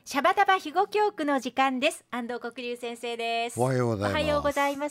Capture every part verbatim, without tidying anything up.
シャバダバ肥後教区の時間です。安藤国流先生です。 おはようございます。 おはようございます。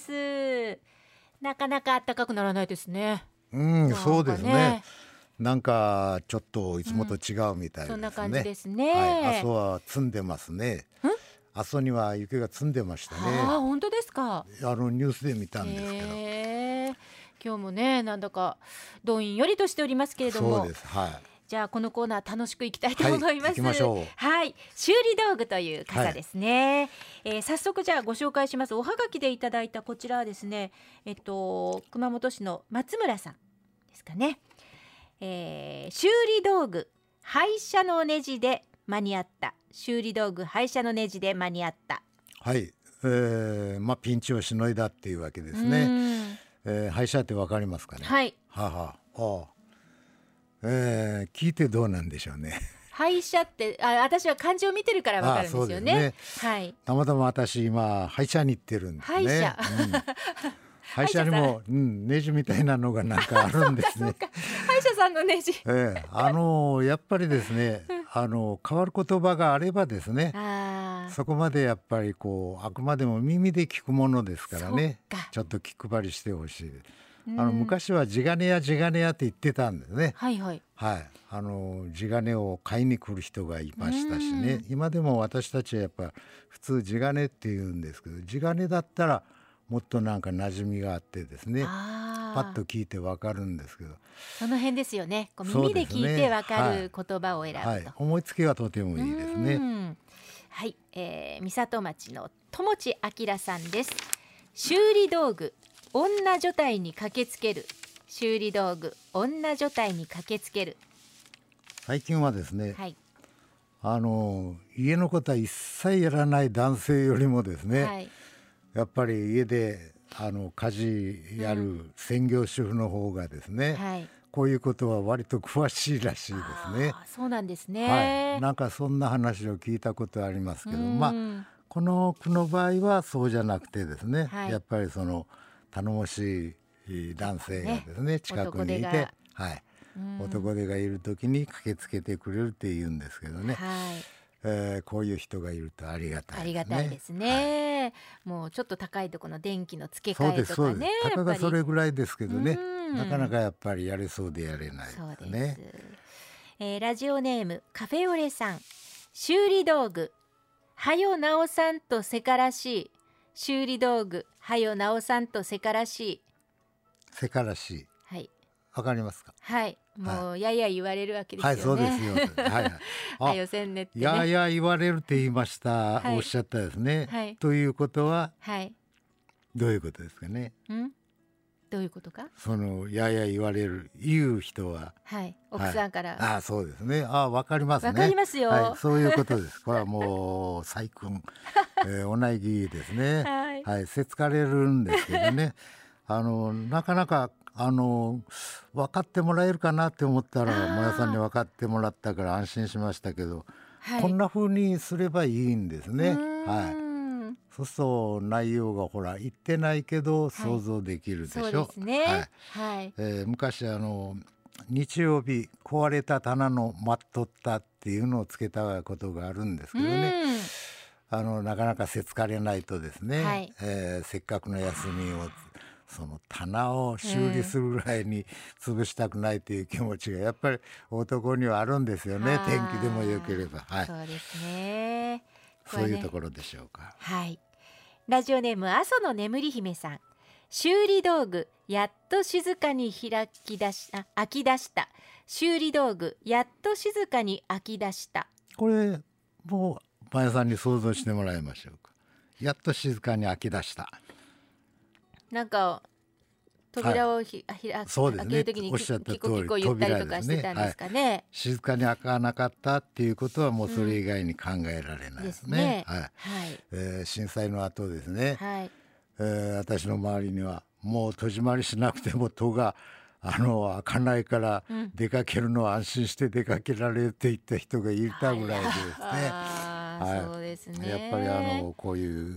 なかなか暖かくならないですね。 うん、 なんかねそうですね。なんかちょっといつもと違うみたいですね。 そんな感じですね。 はい、阿蘇は積んでますね。阿蘇には雪が積んでましたね。 ああ、本当ですか。 あのニュースで見たんですけど。 へー、今日もね、なんだかどんよりとしておりますけれども。 そうです。はい。 じゃあこのコーナー楽しくいきたいと思います。 はい、行きましょう。 はい、修理道具という傘ですね。はい、えー、早速じゃあご紹介します。おはがきでいただいたこちらはですね、えっと熊本市の松村さんですかね。えー、修理道具廃車のネジで間に合った。修理道具廃車のネジで間に合った。 はい、えー、まあピンチをしのいだっていうわけですね。えー、廃車ってわかりますかね。 はい。 ははあ。えー、聞いてどうなんでしょうね。 廃車ってあ、私は漢字を見てるからわかるんですよね。 ね、 はい。 たまたま私今歯医者に行ってるんですね。 歯医者、 うん歯医者にも、うん、ネジみたいなのがなんかあるんですね。 歯医者さんのネジ、 ええ、あのやっぱりですね、あの変わる言葉があればですね、 あ、 そこまでやっぱりこうあくまでも耳で聞くものですからね、ちょっと気配りしてほしい。あの昔は地金屋地金屋って言ってたんですね。 はいはい、 はい、あの地金を買いに来る人がいましたしね。今でも私たちはやっぱ普通地金って言うんですけど、地金だったらもっとなんか馴染みがあってですね、パッと聞いてわかるんですけど、 その辺ですよね。こう耳で聞いてわかる言葉を選ぶと、 はいはい、思いつきはとてもいいですね。 はい、えー、三郷町の友地明さんです。修理道具女所帯に駆けつける。修理道具女所帯に駆けつける。 最近はですね、 はい、 あの家のことは一切やらない男性よりもですね、はい、やっぱり家であの家事やる専業主婦の方がですね、うん、はい、こういうことは割と詳しいらしいですね。 あ、そうなんですね。 はい、なんかそんな話を聞いたことありますけど、まあこの句の場合はそうじゃなくてですね、はい、やっぱりその頼もしい男性がですね、近くにいて、はい、男手がいる時に駆けつけてくれるって言うんですけどね、はい、えー、こういう人がいるとありがたいですね。 ありがたいですね、はい、もうちょっと高いところの電気の付け替えとかね、 そうですそうです、たかがそれぐらいですけどね、なかなかやっぱりやれそうでやれないですね。そうです、 えー、ラジオネームカフェオレさん。修理道具はよなおさんとせからしい。修理道具はよなおさんとせからしい。 せからしい、はい、わかりますか。 はい、もう、はい、やや言われるわけですよね。 はい、そうですよ。はいはい。 はよせんねってね。 やや言われるって言いました、はい、おっしゃったですね。はい、ということは、はい、どういうことですかね。 ん？どういうことか。 そのやや言われる言う人は、 はい、奥さんから、はい、 ああ、そうですね。ああ、わかりますね。 わかりますよ。 はい、そういうことです。これはもう細君、えー、おないぎですね。はい、はい、せつかれるんですけどね。あのなかなかあの分かってもらえるかなって思ったら、もやさんに分かってもらったから安心しましたけど、はい、こんな風にすればいいんですね。はい。そうすると内容がほら言ってないけど想像できるでしょ。はい、そうですね。はいはい、えー、昔あの日曜日壊れた棚の待っとったっていうのをつけたことがあるんですけどね。あのなかなかせつかれないとですね、はい、えー、せっかくの休みをその棚を修理するぐらいに潰したくないという気持ちがやっぱり男にはあるんですよね。天気でも良ければ、はい、そうですね。そういうところでしょうか。 はい。ラジオネーム阿蘇の眠り姫さん。修理道具やっと静かに開き出しあ開き出した。修理道具やっと静かに開き出した。 これもうまやさんに想像してもらいましょうか。やっと静かに開き出した。 なんか扉をひ、はい、開けるときにキコキコ言ったりとかしてたんですかね。はい、 静かに開かなかったっていうことはもうそれ以外に考えられないですね。はい、はい、えー、震災の後ですね、はい、えー、私の周りにはもう戸締まりしなくても戸があの開かないから出かけるのは安心して出かけられるって言った人がいたぐらいでですね。 はい、そうですね。 やっぱりあのこういう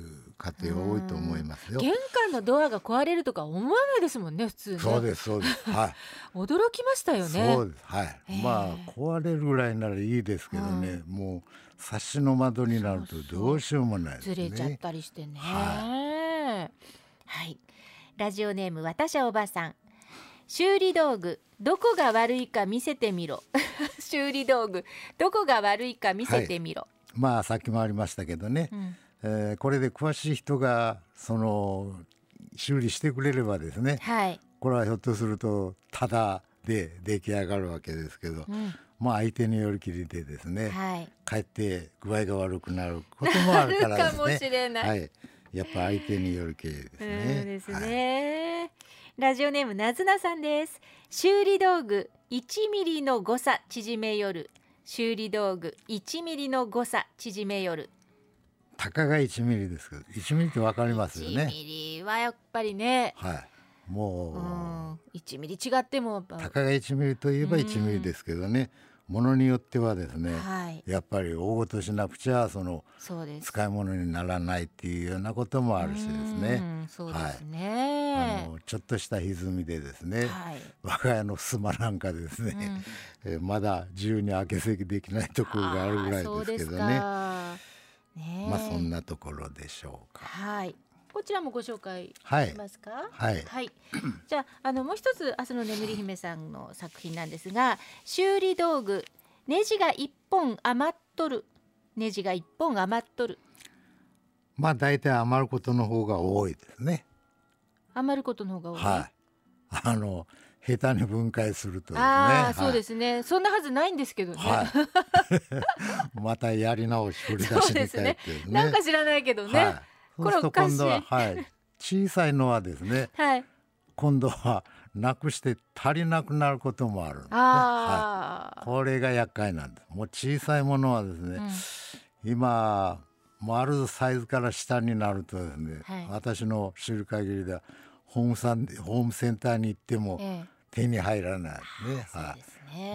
家庭多いと思いますよ。 玄関のドアが壊れるとか思わないですもんね、普通ね。 そうですそうです、はい、 驚きましたよね。 そうです、はい、まあ壊れるぐらいならいいですけどね、うん、もうサッシの窓になるとどうしようもないですね。 ずれちゃったりしてね。 はい、 はい、ラジオネームわたしゃおばさん。修理道具どこが悪いか見せてみろ修理道具どこが悪いか見せてみろ、はい、 まあさっきもありましたけどね、うん、えー、これで詳しい人がその修理してくれればですね、はい、これはひょっとするとタダで出来上がるわけですけど、うん、まあ相手によりきりでですね、はい、かえって具合が悪くなることもあるからですねかもしれない、 はい、やっぱ相手によりきりですね。 うんですね、はい、ラジオネームなずなさんです。修理道具いちミリの誤差縮めよる。修理道具いちミリの誤差縮めよる。 たかがいちミリですけど、いちミリってわかりますよね。 いちミリはやっぱりね、 はい、もう、うん、 いちミリ違ってもたかがいちミリといえばいちミリですけどね、ものによってはですね、はい、やっぱり大ごとしなくちゃそのそうです使い物にならないっていうようなこともあるしですね。 そうですね、はい、 あのちょっとした歪みでですね、はい、我が家の襖なんかですね、うん、えまだ自由に開けせできないところがあるぐらいですけどね。ね、まあそんなところでしょうか。 はい、こちらもご紹介しますか。 はい、はいはい、じゃあ、あのもう一つ明日の眠り姫さんの作品なんですが、修理道具ネジが一本余っとる。ネジが一本余っとる。 まあ大体余ることの方が多いですね。 余ることの方が多い、 はい、あの下手に分解するとですね。 あ、はい、そうですね、そんなはずないんですけどね、はい、 またやり直し振り出しに帰ってですね、 なんか知らないけどね、はい、 そうすると今度は、はい、小さいのはですね、はい、今度はなくして足りなくなることもあるんですね。はい、これが厄介なんです。もう小さいものはですね、うん、今もうあるサイズから下になるとですね、はい、私の知る限りではホームサンホームセンターに行っても手に入らない、ね、はい、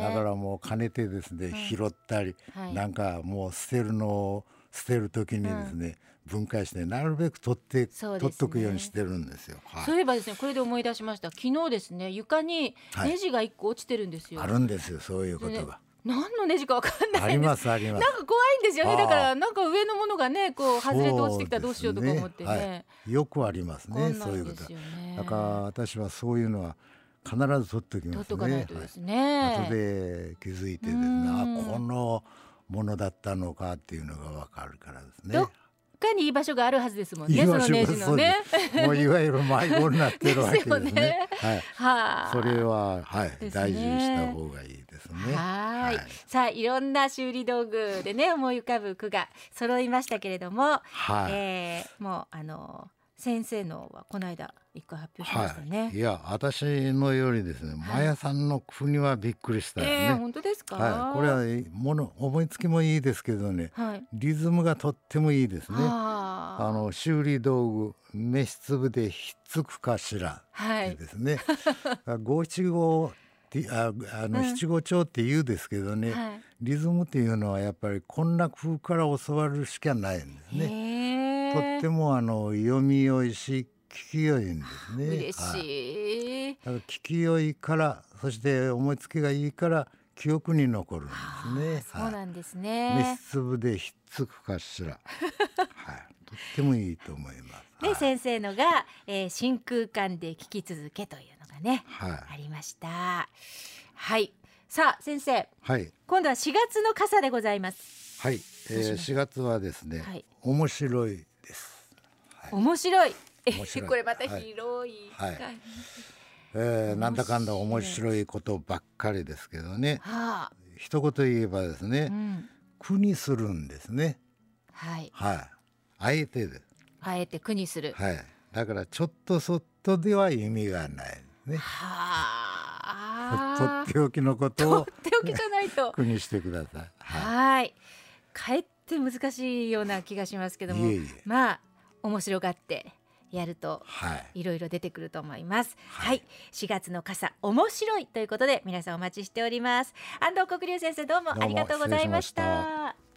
だからもう兼ねてですね、うん、拾ったり、はい、なんかもう捨てるのを捨てる時にですね、うん、分解してなるべく取って、ね、取っとくようにしてるんですよ。はい、 そういえばですね、これで思い出しました。昨日ですね、床にネジがいっこ落ちてるんですよ。 はい、あるんですよ、そういうことが。 何のネジかわかんないんです。 ありますあります。 なんか怖いんですよね。だからなんか上のものがね、こう外れて落ちてきたらどうしようとか思ってね。ね、 はい、よくありますね、そういうこと。だから私はそういうのは必ず取っておきますね。 取っとかないとですね。 はい、後で気づいてですね、あ、このものだったのかっていうのがわかるからですね。 どっかにいい場所があるはずですもんね、そのネジのね。 もういわゆる迷子になってるわけですね。ですね、はい、 はあ、 それは、はい、ね、大事にした方がいいですね。 はい、はい、さあいろんな修理道具でね思い浮かぶ句が揃いましたけれども、はい、えー、もうあの先生のはこの間一回発表しましたね。 はい、いや私のよりですね、マヤさんの句にはびっくりしたですね。 えー、本当ですか。 はい、これはもの思いつきもいいですけどね、はい、リズムがとってもいいですね。あの修理道具目つぶでひっつくかしらってですね、五七五ああの七五調って言うですけどね、はい、リズムっていうのはやっぱりこんな風から教わるしかないんですね。とってもあの読みよいし聞きよいんですね。 嬉しい。 はい、だから聞きよいから、そして思いつきがいいから記憶に残るんですね。そうなんですね。 目つぶでひっつくかしら、はい、とってもいいと思います。 で、はい、先生のが、えー、真空管で聞き続けというのがね、はい、ありました。はい。さあ先生、はい、今度はしがつの傘でございます。 はい、えー、しがつはですね、はい、面白いです。 はい、面白い。面白いこれまた広い、はいはい、 えー、なんだかんだ面白いことばっかりですけどね、はあ、一言言えばですね、うん、苦にするんですね。はい、はい、あえてです。 あえて苦にする、 はい、だからちょっとそっとでは意味がないね。 はあ、とっておきのことをとっておきじゃないと苦にしてください。 はい、かえって難しいような気がしますけども、いえいえ、まあ面白がってやるといろいろ出てくると思います。はい、はい、しがつの傘面白いということで皆さんお待ちしております。安藤国流先生、どうもありがとうございました。